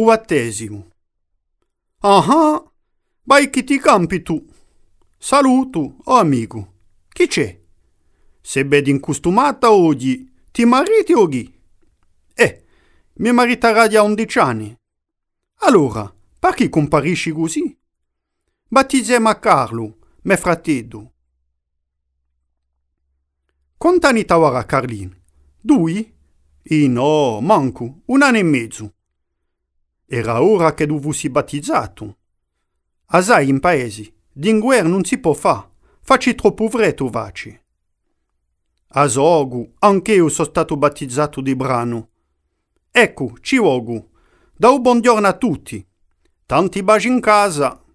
O battesimo. Ah, vai che ti campi tu. Saluto, oh amico. Chi c'è? Se vedi incostumata oggi, ti mariti o chi? Mi maritarà di 11 anni. Allora, perché comparisci così? Battizziamo a Carlo, mio fratello. Quanti anni t'avrà Carlin? 2? No, manco, 1 anno e mezzo. Era ora che dovessi battizzato. A sai in paese, din guerra non si può fa, facci troppo freddo vaci. A sogu, anch'io sono stato battizzato di brano. Ecco, ci vogo. Da un buongiorno a tutti. Tanti baci in casa.